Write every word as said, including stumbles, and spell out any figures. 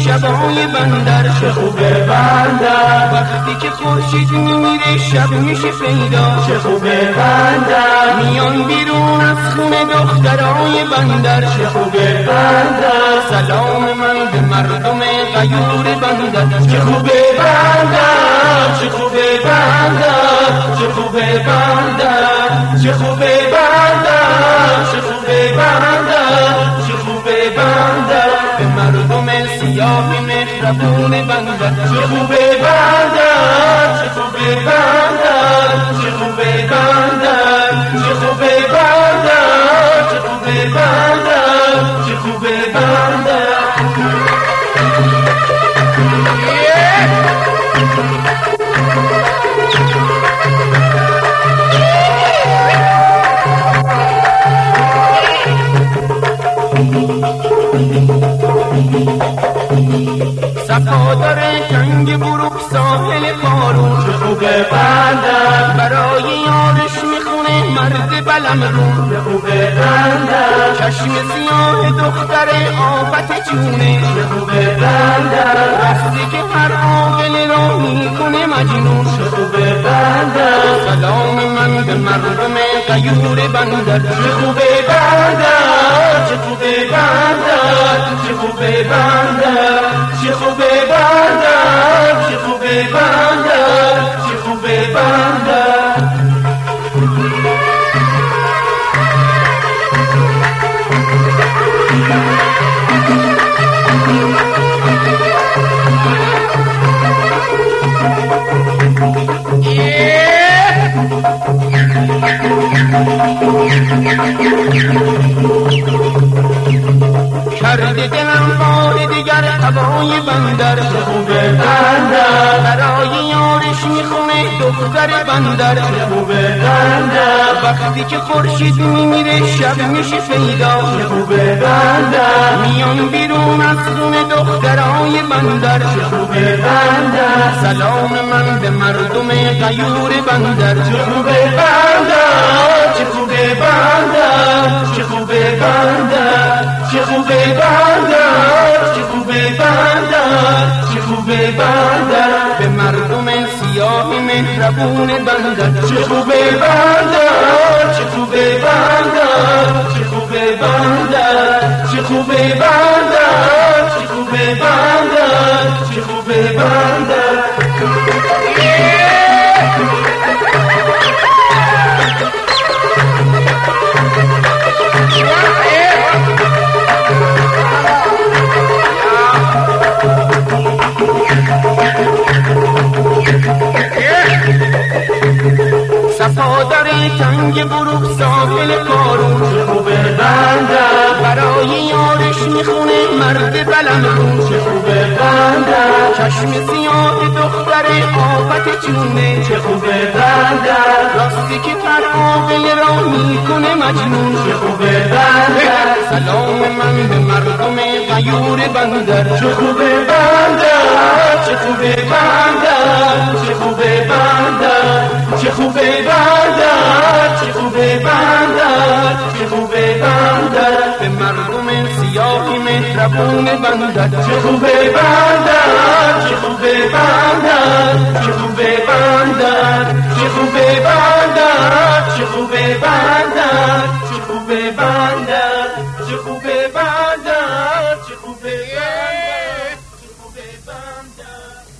شبای بندر، چه خوبه بندر. وقتی که خورشید میمیره شب میشه پیدا، چه خوبه بندر. میان بیرون از خونه دخترای بندر، چه خوبه بندر. سلام من به مردم غیور بندر، چه خوبه بندر، چه خوبه بندر، چه خوبه بندر، چه خوبه بندر، چه خوبه بندر، چه خوبه بندر. به مردم سیاه مهربون بندر، چه خوبه بندر، چه خوبه بندر، چه خوبه بندر، چه خوبه بندر، چه خوبه بندر، چه خوبه بندر. صفا داره کنگ بروک ساحل قارون، چه خوبه بندر. برای یارش میخونه مرد بلم رو، چه خوبه بندر. چشم سیاه دختر آفت جونه، چه خوبه بندر. راستی که هر عاقل را میکنه مجنون، چه خوبه بندر. سلام من به مردم غیور بندر، چه خوبه بندر، چه خوبه بندر، چه خوبه بندر، چه خوبه بندر، چه خوبه بندر، چه خوبه بندر. کرده دلم بار دیگر هوای بندر، چه خوبه بندر. برای یارش میخونه دختر بندر، چه خوبه بندر. وقتی که خورشید میمیره شب میشه پیدا، چه خوبه بندر. میان بیرون از خونه دخترای بندر، چه خوبه بندر. سلام من به مردم غیور بندر، چه خوبه بندر، چه خوبه بندر، چه خوبه بندر، چه خوبه بندر، چه خوبه بندر، چه خوبه بندر. به مردم سیاه مهربون بندر، چه خوبه بندر، چه خوبه بندر، چه خوبه بندر، چه خوبه بندر، چه خوبه بندر، چه خوبه بندر. صفا داره کنگ بروک ساحل قارون، چه خوبه بندر. برای یارش میخونه مرد بلم رو، چه خوبه بندر. چشم سیاه دختر آفت جونه، چه خوبه بندر. راستی که هر عاقل را میکنه مجنون، چه خوبه بندر. سلام من به مردم غیور بندر، چه خوبه بندر، چه خوبه بندر، چه خوبه بندر، چه خوبه بندر، چه خوبه بندر، چه خوبه بندر. به مردم سیاه مهربون بندر، چه خوبه بندر، چه خوبه بندر، چه خوبه بندر، چه خوبه بندر، چه خوبه بندر، چه خوبه بندر، چه خوبه بندر، چه خوبه بندر، چه خوبه بندر.